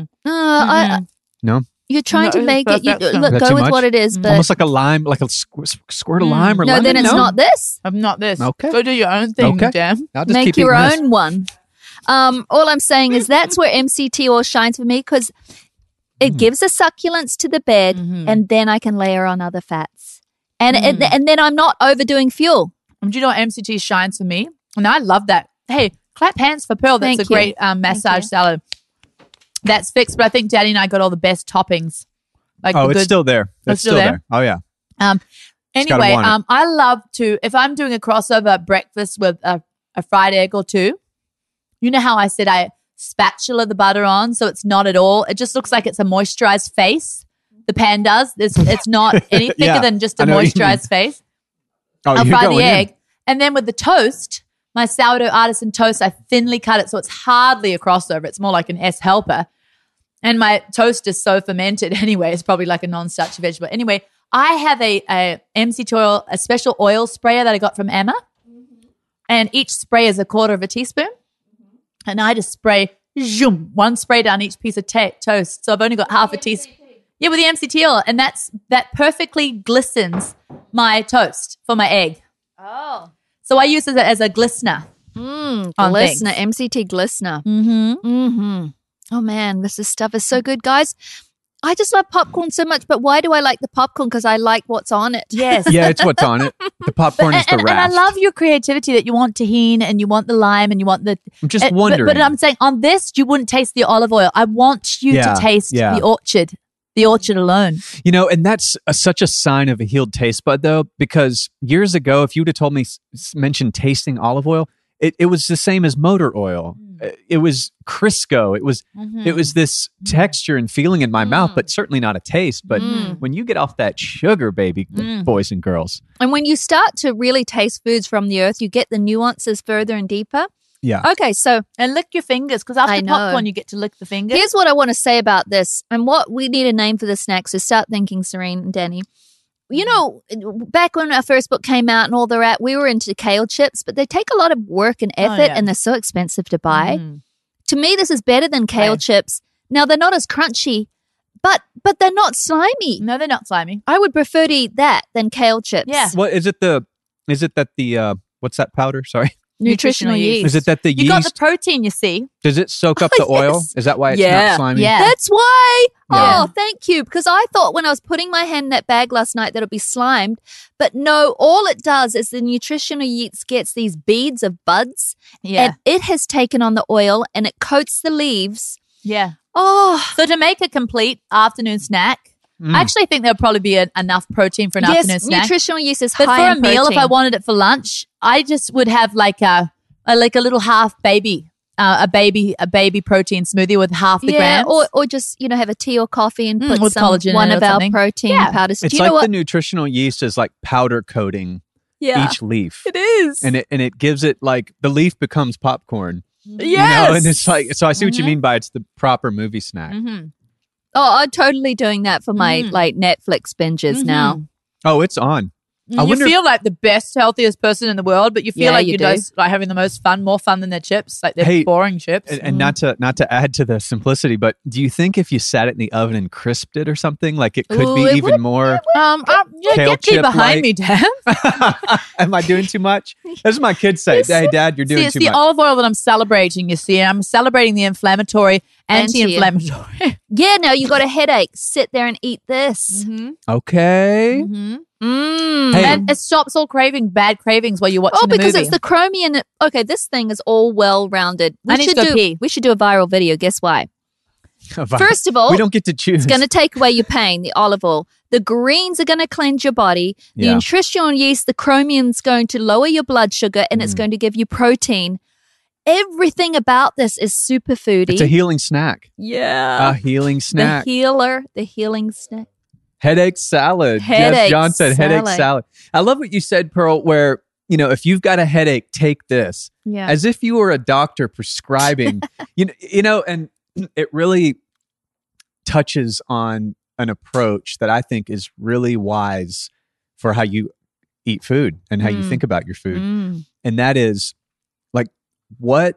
No. You're trying to make it. Go with what it is, but almost like a lime, like a squirt of lime or no. lemon. Then it's not this. I'm not this. Okay. Go do your own thing, Jam. Make your own one. All I'm saying is that's where MCT oil shines for me because it gives a succulence to the bed, and then I can layer on other fats, and then I'm not overdoing fuel. Do you know what MCT shines for me? And I love that. Hey, clap hands for Pearl. That's a great massage salad. That's fixed, but I think Daddy and I got all the best toppings. It's still there. It's still there. Oh yeah. Anyway, I love to, if I'm doing a crossover breakfast with a fried egg or two. You know how I said I spatula the butter on, so it's not at all. It just looks like it's a moisturized face. The pan does. It's not any thicker than just a moisturized face. I'll fry the egg. And then with the toast, my sourdough artisan toast, I thinly cut it so it's hardly a crossover. It's more like an S helper. And my toast is so fermented anyway. It's probably like a non-starchy vegetable. Anyway, I have a MCT oil, a special oil sprayer that I got from Emma. And each spray is 1/4 of a teaspoon. And I just spray, one spray down each piece of toast. So I've only got half a teaspoon. Yeah, with the MCT oil. And that perfectly glistens my toast for my egg. Oh. So I use it as a glistener. Glistener, MCT glistener. Oh, man, this stuff is so good, guys. I just love popcorn so much, but why do I like the popcorn? Because I like what's on it. Yes. Yeah, it's what's on it. The popcorn is the wrap. And I love your creativity that you want tahini and you want the lime and you want the... I'm just wondering. But I'm saying on this, you wouldn't taste the olive oil. I want you to taste the orchard alone. You know, and that's such a sign of a healed taste bud, though, because years ago, if you would have told me, mentioned tasting olive oil, it was the same as motor oil. It was Crisco. It was this texture and feeling in my mouth, but certainly not a taste. But when you get off that sugar, baby, boys and girls. And when you start to really taste foods from the earth, you get the nuances further and deeper. Yeah. Okay, so... And lick your fingers, because after popcorn, you get to lick the fingers. Here's what I want to say about this, and what we need a name for the snack, so start thinking, Serene and Danny. You know, back when our first book came out and all that, we were into kale chips, but they take a lot of work and effort, and they're so expensive to buy. To me, this is better than kale chips. Now, they're not as crunchy, but they're not slimy. No, they're not slimy. I would prefer to eat that than kale chips. Yeah. What is it? What's that powder? Sorry. Nutritional yeast. Is it that the yeast? You got the protein, you see. Does it soak up the oil? Is that why it's not slimy? Yeah. That's why. Yeah. Oh, thank you. Because I thought when I was putting my hand in that bag last night that it'd be slimed. But no, all it does is the nutritional yeast gets these beads of buds. Yeah. And it has taken on the oil and it coats the leaves. Yeah. Oh. So to make a complete afternoon snack, I actually think there'll probably be enough protein for an afternoon snack. Nutritional yeast is but high in for a meal, protein. if I wanted it for lunch, I just would have like a little half baby a baby protein smoothie with half the grams. Or just, have a tea or coffee and put with collagen one in it of or our something. protein powders. It's Do you like know what? the nutritional yeast is like powder coating each leaf. It is. And it gives it like the leaf becomes popcorn. Yes. And it's like, so I see what you mean by it's the proper movie snack. Oh, I'm totally doing that for my like Netflix binges now. Oh, it's on. You feel like the best, healthiest person in the world, but you feel like you you're do. just like having the most fun, more fun than their chips. Like they're boring chips. And not to add to the simplicity, but do you think if you sat it in the oven and crisped it or something, like it could be even more kale get you behind chip-like? me, Dan. Am I doing too much? That's what my kids say. Hey, Dad, you're doing It's too the much. olive oil that I'm celebrating, you see. I'm celebrating the inflammatory, anti-inflammatory. Yeah, no, you got a headache. Sit there and eat this. Okay. Hey. And it stops all bad cravings while you're watching the movie. because it's the chromium. Okay, this thing is all well-rounded. I need to go pee. We should do a viral video. Guess why? First of all, we don't get to choose. It's going to take away your pain, the olive oil. The greens are going to cleanse your body. The nutritional yeast, the chromium's going to lower your blood sugar, and it's going to give you protein. Everything about this is superfoody. It's a healing snack. Yeah. A healing snack. The healing snack. Headache salad. Headache John said headache salad. salad. I love what you said, Pearl, where, if you've got a headache, take this. Yeah. As if you were a doctor prescribing, and it really touches on an approach that I think is really wise for how you eat food and how you think about your food. And that is like, what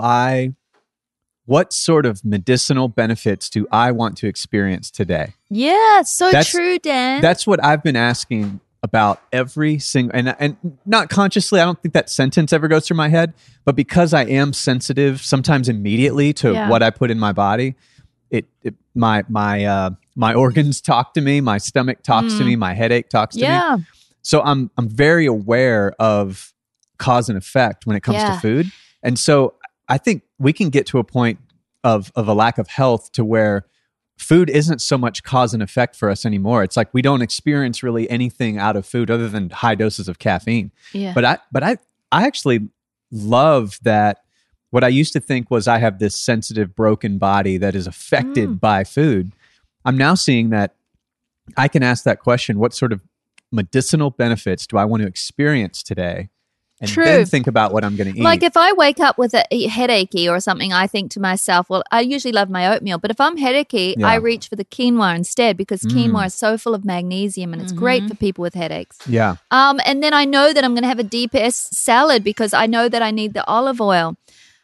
sort of medicinal benefits do I want to experience today? Yeah, so That's true, Dan. That's what I've been asking about every single, and not consciously, I don't think that sentence ever goes through my head, but because I am sensitive sometimes immediately to what I put in my body, my organs talk to me, my stomach talks to me, my headache talks to me. So I'm very aware of cause and effect when it comes to food. And so I think we can get to a point of a lack of health to where food isn't so much cause and effect for us anymore. It's like we don't experience really anything out of food other than high doses of caffeine. Yeah. But I actually love that. What I used to think was I have this sensitive, broken body that is affected by food. I'm now seeing that I can ask that question: what sort of medicinal benefits do I want to experience today? And then think about what I'm going to eat. Like if I wake up with a headachy or something, I think to myself, well, I usually love my oatmeal, but if I'm headachy, I reach for the quinoa instead because quinoa is so full of magnesium and it's great for people with headaches. Yeah. And then I know that I'm going to have a DPS salad because I know that I need the olive oil.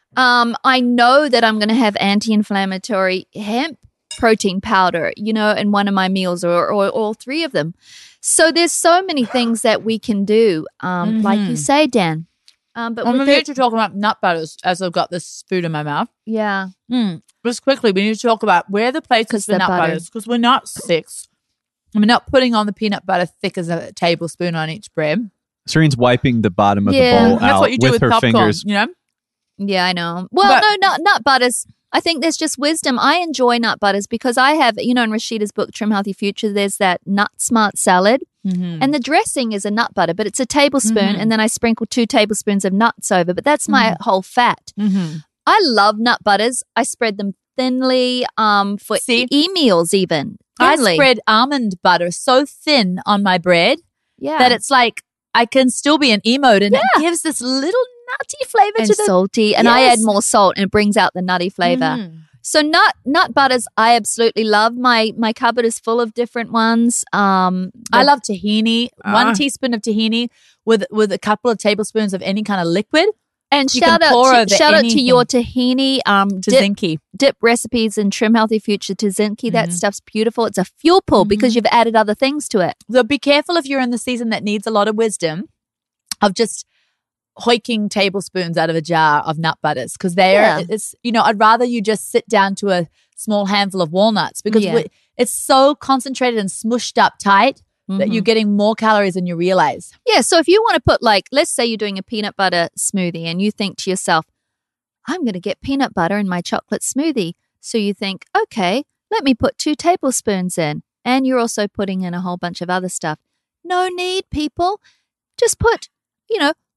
I know that I'm going to have anti-inflammatory hemp protein powder, in one of my meals or all three of them. So there's so many things that we can do, like you say, Dan. But we need to talk about nut butters as I've got this food in my mouth. Yeah. Just quickly, we need to talk about where the places for they're nut butters because we're not six. We're not putting on the peanut butter thick as a tablespoon on each bread. Serene's wiping the bottom of the bowl That's out what you do with her popcorn, fingers. Yeah, I know. Well, nut butters. I think there's just wisdom. I enjoy nut butters because I have, in Rashida's book, Trim Healthy Future, there's that Nut Smart salad. And the dressing is a nut butter, but it's a tablespoon. And then I sprinkle 2 tablespoons of nuts over, but that's my whole fat. I love nut butters. I spread them thinly for e-meals even. Thinly. I spread almond butter so thin on my bread that it's like I can still be in E-mode and it gives this little nutty flavor and to the salty. And I add more salt and it brings out the nutty flavor. So nut butters, I absolutely love. My cupboard is full of different ones. I love tahini. 1 teaspoon of tahini with a couple of tablespoons of any kind of liquid. And You shout can pour out over to anything. your tahini Tzatziki. dip recipes and Trim Healthy Future tzatziki. That stuff's beautiful. It's a fuel pull because you've added other things to it. So be careful if you're in the season that needs a lot of wisdom of just hoiking tablespoons out of a jar of nut butters because it's I'd rather you just sit down to a small handful of walnuts because it's so concentrated and smushed up tight that you're getting more calories than you realize. Yeah, so if you want to put let's say you're doing a peanut butter smoothie and you think to yourself, I'm going to get peanut butter in my chocolate smoothie. So you think, okay, let me put 2 tablespoons in. And you're also putting in a whole bunch of other stuff. No need, people. Just put,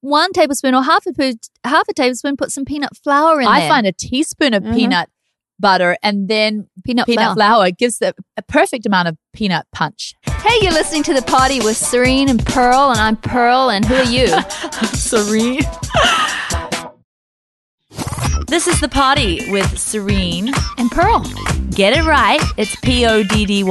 1 tablespoon or half a tablespoon, put some peanut flour in there. I find a teaspoon of peanut butter and then peanut flour gives a perfect amount of peanut punch. Hey, you're listening to The Party with Serene and Pearl, and I'm Pearl, and who are you? Serene. This is The Party with Serene and Pearl. Get it right. It's PODDY.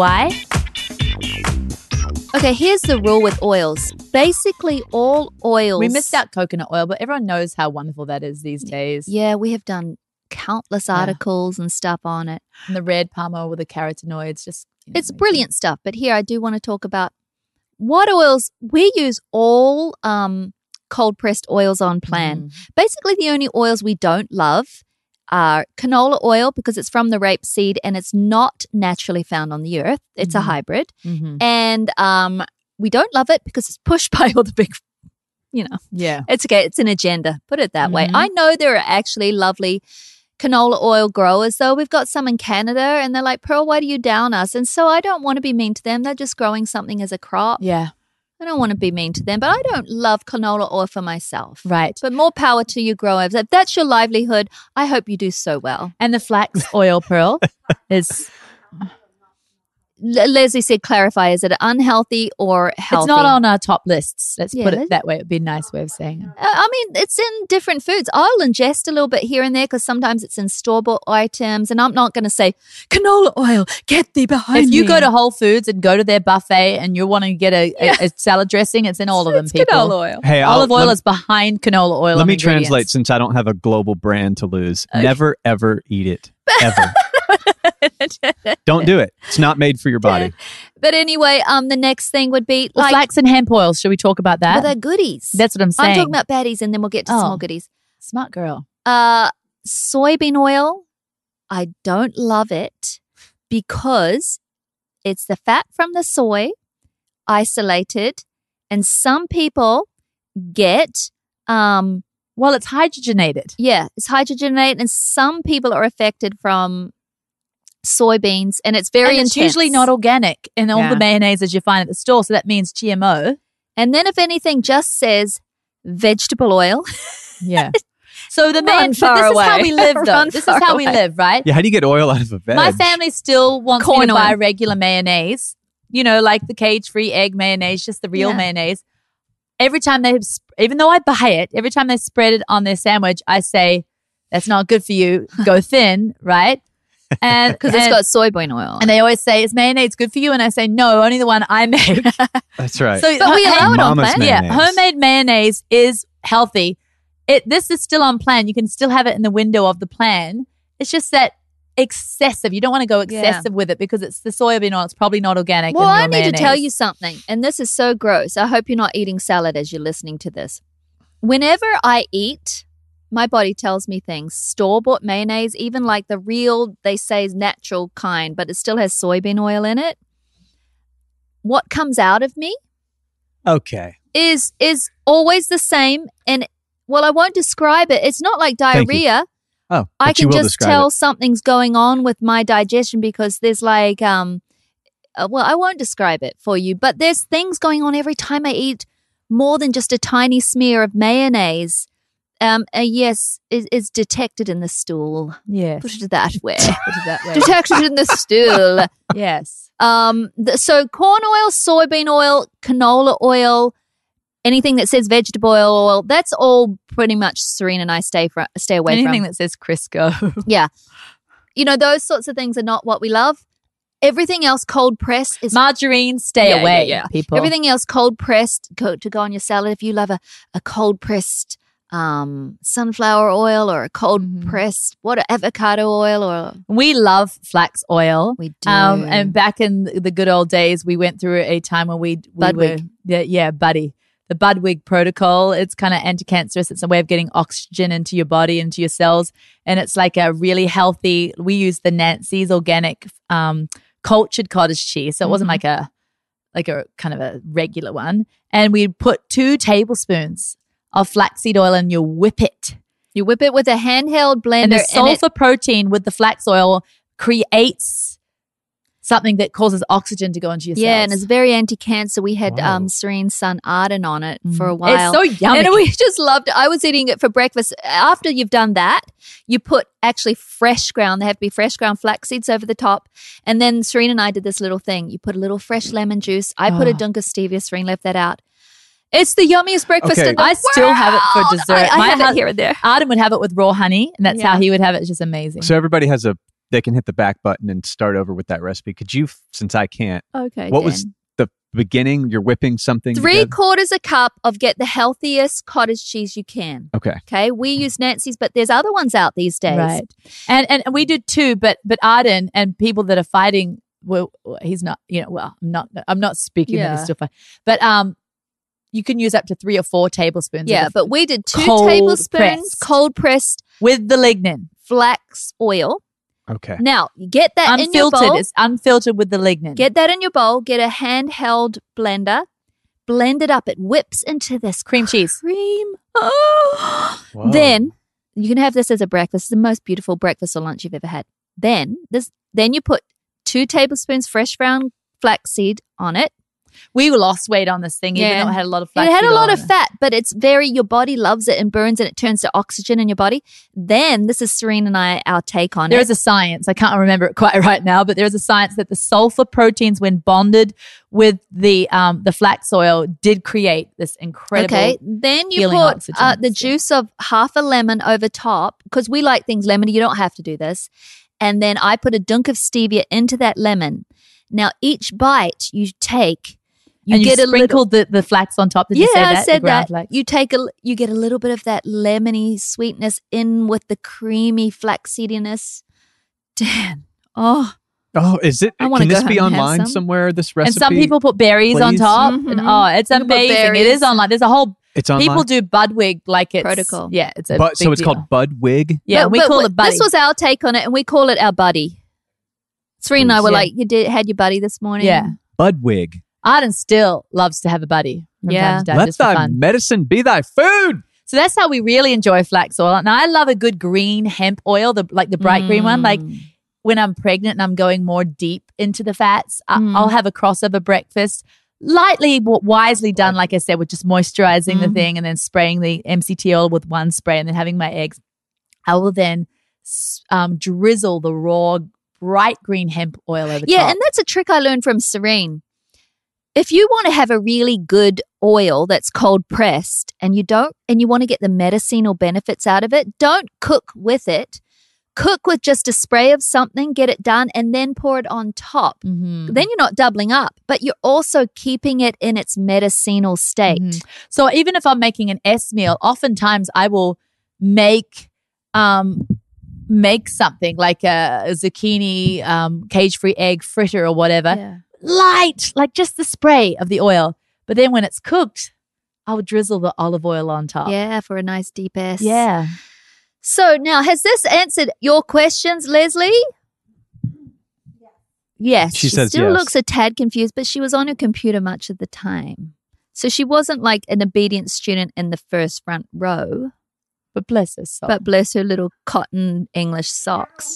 Okay, here's the rule with oils. Basically, all oils. We missed out coconut oil, but everyone knows how wonderful that is these days. Yeah, we have done countless articles and stuff on it. And the red palm oil with the carotenoids, just it's brilliant stuff. But here I do want to talk about what oils we use. All cold pressed oils on plan. Basically, the only oils we don't love are canola oil because it's from the rapeseed and it's not naturally found on the earth. It's a hybrid, and we don't love it because it's pushed by all the big. It's okay. It's an agenda. Put it that way. I know there are actually lovely canola oil growers, though. We've got some in Canada, and they're like, Pearl, why do you down us? And so I don't want to be mean to them. They're just growing something as a crop. Yeah. I don't want to be mean to them, but I don't love canola oil for myself. Right. But more power to you growers. If that's your livelihood, I hope you do so well. And the flax oil, Pearl, is... Leslie said, clarify, is it unhealthy or healthy? It's not on our top lists. Let's put it that way. It would be a nice way of saying it. I mean, it's in different foods. I'll ingest a little bit here and there because sometimes it's in store-bought items, and I'm not going to say, canola oil, get thee behind me. If you go to Whole Foods and go to their buffet and you're wanting to get a salad dressing, it's in all of them, people. Canola oil. Hey, olive oil is behind canola oil. Let me translate since I don't have a global brand to lose. Okay. Never, ever eat it. Ever. Don't do it. It's not made for your body. But anyway, the next thing would be flax and hemp oils. Should we talk about that? Well, they're goodies. That's what I'm saying. I'm talking about baddies, and then we'll get to small goodies. Smart girl. Soybean oil, I don't love it because it's the fat from the soy isolated, and some people get well, it's hydrogenated. Yeah, it's hydrogenated, and some people are affected from soybeans, and it's very intense. It's usually not organic in all the mayonnaises you find at the store, so that means GMO. And then if anything just says vegetable oil. Yeah. So this is how we live, though. This is how we live, right? Yeah, how do you get oil out of a veg? My family still wants me to buy regular mayonnaise, like the cage-free egg mayonnaise, just the real mayonnaise. Every time even though I buy it, every time they spread it on their sandwich, I say, that's not good for you. Go thin, right? And because it's got soybean oil. And they always say, is mayonnaise good for you? And I say, no, only the one I make. That's right. So, but we allow it on plan. Yeah, homemade mayonnaise is healthy. This is still on plan. You can still have it in the window of the plan. It's just that excessive. You don't want to go excessive with it because it's the soybean oil. It's probably not organic. Well, I need to tell you something, and this is so gross. I hope you're not eating salad as you're listening to this. Whenever I eat, my body tells me things. Store-bought mayonnaise, even like the real, they say is natural kind, but it still has soybean oil in it. What comes out of me is always the same. And, well, I won't describe it. It's not like diarrhea. Oh, I can just tell something's going on with my digestion because there's like, well, I won't describe it for you, but there's things going on every time I eat more than just a tiny smear of mayonnaise. Yes, is detected in the stool. Yes. Put it that way. Detected in the stool. Yes. So corn oil, soybean oil, canola oil, anything that says vegetable oil, that's all pretty much Serene and I stay away from. Anything that says Crisco. Yeah. Those sorts of things are not what we love. Everything else cold pressed is margarine. Stay away, people. Everything else cold pressed to go on your salad. If you love a cold pressed sunflower oil or a cold pressed avocado oil, or we love flax oil. We do. And back in the good old days, we went through a time when Budwig. Buddy. The Budwig protocol. It's kind of anti-cancerous. It's a way of getting oxygen into your body, into your cells. And it's like a really healthy, we use the Nancy's organic cultured cottage cheese. So it wasn't like a kind of a regular one. And we put 2 tablespoons of flaxseed oil and you whip it. You whip it with a handheld blender. And the sulfur protein with the flax oil creates something that causes oxygen to go into your cells. Yeah, and it's very anti-cancer. We had Serene's son Arden on it for a while. It's so yummy. And we just loved it. I was eating it for breakfast. After you've done that, you put actually fresh ground. They have to be fresh ground flax seeds over the top. And then Serene and I did this little thing. You put a little fresh lemon juice. I put a dunk of stevia. Serene left that out. It's the yummiest breakfast in the world. I still have it for dessert. I have it here and there. Arden would have it with raw honey, and that's how he would have it. It's just amazing. So everybody they can hit the back button and start over with that recipe. Could you, since I can't, okay, what was the beginning? You're whipping something 3/4 a cup of get the healthiest cottage cheese you can. Okay. We use Nancy's, but there's other ones out these days. Right. And we do too, but Arden and people that are fighting, well, he's not, I'm not speaking that he's still fighting. But you can use up to 3 or 4 tablespoons. Yeah, but we did 2 tablespoons cold pressed with the lignin flax oil. Okay. Now, you get that in your bowl. Unfiltered. It's unfiltered with the lignin. Get that in your bowl. Get a handheld blender. Blend it up. It whips into this cream cheese. Oh. Then you can have this as a breakfast. It's the most beautiful breakfast or lunch you've ever had. Then you put 2 tablespoons fresh ground flaxseed on it. We lost weight on this thing, even though it had a lot of fat. It had a lot of fat, but it's your body loves it and burns and it turns to oxygen in your body. Then, this is Serene and our take on it. There is a science, I can't remember it quite right now, but there is a science that the sulfur proteins, when bonded with the flax oil, did create this incredible then you put the juice of half a lemon over top, because we like things lemony. You don't have to do this. And then I put a dunk of stevia into that lemon. Now, each bite you take, you sprinkled the flax on top. Did you say that? I said that. Flax. You get a little bit of that lemony sweetness in with the creamy flaxseediness. Dan, is it? Can this be online somewhere? This recipe, and some people put berries on top. Mm-hmm. And it's amazing. It is online. There's a whole. It's online. People do Budwig like it's protocol. Yeah, it's so it's called Budwig. Yeah, we call it Buddy. This was our take on it, and we call it our buddy. Serene and I were like, had your buddy this morning? Yeah, Budwig. Arden still loves to have a buddy. Yeah. Let thy medicine be thy food. So that's how we really enjoy flax oil. Now, I love a good green hemp oil, the bright green one. Like when I'm pregnant and I'm going more deep into the fats, I'll have a crossover breakfast. Lightly, wisely done, like I said, with just moisturizing the thing and then spraying the MCT oil with one spray and then having my eggs. I will then drizzle the raw bright green hemp oil over top. Yeah, and that's a trick I learned from Serene. If you want to have a really good oil that's cold pressed and you want to get the medicinal benefits out of it, don't cook with it. Cook with just a spray of something, get it done, and then pour it on top. Mm-hmm. Then you're not doubling up, but you're also keeping it in its medicinal state. Mm-hmm. So even if I'm making an S meal, oftentimes I will make something like a zucchini cage-free egg fritter or whatever. Yeah. Light, like just the spray of the oil. But then when it's cooked, I would drizzle the olive oil on top. Yeah, for a nice deep S. Yeah. So now, has this answered your questions, Leslie? Yes. She says still yes. looks a tad confused, but she was on her computer much of the time. So she wasn't like an obedient student in the first front row. But bless her soul. But bless her little cotton English socks.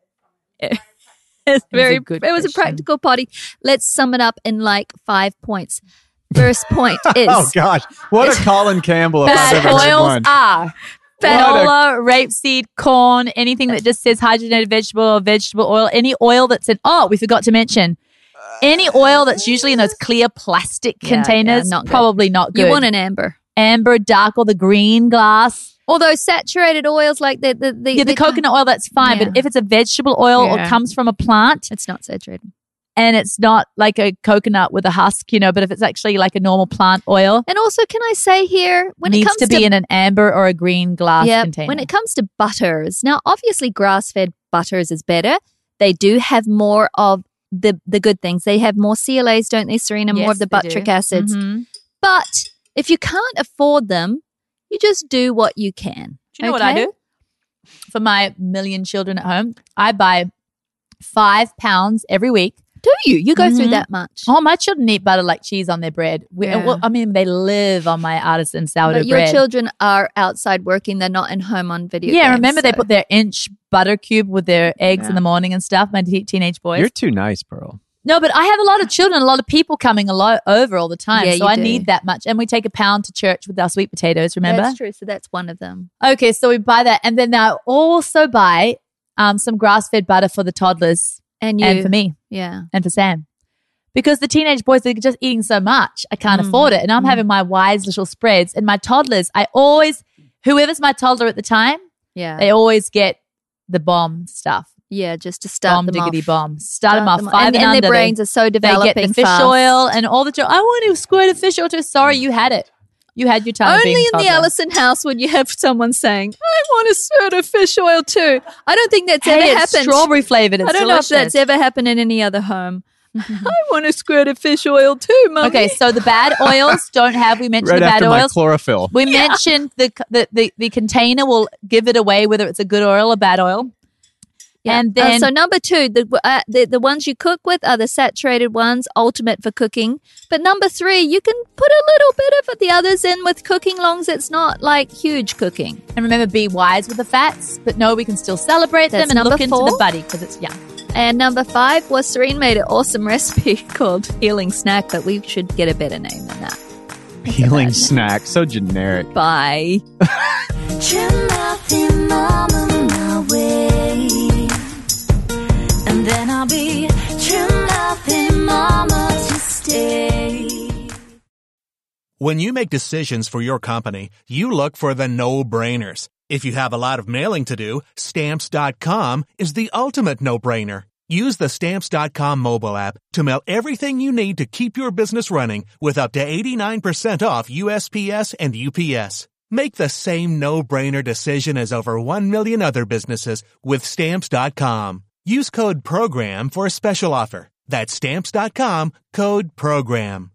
It was a practical potty. Let's sum it up in like 5 points. First point is oh gosh, what a Colin Campbell! Bad oils are canola, rapeseed, corn, anything that just says hydrogenated vegetable or vegetable oil. Any oil that's in we forgot to mention any oil that's usually in those clear plastic containers. Probably not good. You want an amber, dark, or the green glass. Although saturated oils like the coconut oil, that's fine. Yeah. But if it's a vegetable oil or comes from a plant, it's not saturated. And it's not like a coconut with a husk, but if it's actually like a normal plant oil. And also, can I say here, when it comes to be in an amber or a green glass container. When it comes to butters, now obviously grass-fed butters is better. They do have more of the good things. They have more CLAs, don't they, Serena? More of the buttric acids. Mm-hmm. But if you can't afford them, you just do what you can. Do you know what I do? For my million children at home, I buy 5 pounds every week Do you? You go through that much? Oh, my children eat butter like cheese on their bread. Well, I mean, they live on my artisan sourdough But your bread. children are outside working. They're not in home on video games. Yeah, remember they so- put their inch butter cube with their eggs in the morning and stuff, my teenage boys. You're too nice, Pearl. No, but I have a lot of children, a lot of people coming over all the time. Yeah, so you I do. need that much. And we take a pound to church with our sweet potatoes, remember? That's true. So that's one of them. Okay, so we buy that. And then I also buy some grass-fed butter for the toddlers And you. and for me Yeah. and for Sam. Because the teenage boys, they're just eating so much. I can't afford it. And I'm having my wise little spreads. And my toddlers, whoever's my toddler at the time, Yeah. they always get the bomb stuff. Yeah, just to start Bomb them diggity off. bomb. Start them off them 5 and under. their brains are so They developing get the fish fast. oil and all the I want to squirt a fish oil too. Sorry, you had it. You had your time. of Only being in a the toddler. Allison house would you have someone saying, I want a squirt of fish oil too. I don't think that's Hey, ever it's happened. strawberry flavored. It's I don't know if delicious. that's ever happened in any other home. I want a squirt of fish oil too, Mummy. Okay, so the bad oils don't have. We mentioned Right the bad after my oils. chlorophyll. We mentioned the container will give it away whether it's a good oil or bad oil. Yeah. And then so number 2, the ones you cook with are the saturated ones, ultimate for cooking. But number 3, you can put a little bit of the others in with cooking, long as it's not like huge cooking. and remember, be wise with the fats, but no, we can still celebrate That's them and look number into 4. the buddy because it's young. And number 5 was Serene made an awesome recipe called Healing Snack, but we should get a better name than that. Healing snack. So generic. Bye. Trim healthy mama my way, and then I'll be trim healthy mama to stay. When you make decisions for your company, you look for the no-brainers. If you have a lot of mailing to do, Stamps.com is the ultimate no-brainer. Use the Stamps.com mobile app to mail everything you need to keep your business running with up to 89% off USPS and UPS. Make the same no-brainer decision as over 1 million other businesses with Stamps.com. Use code PROGRAM for a special offer. That's Stamps.com, code PROGRAM.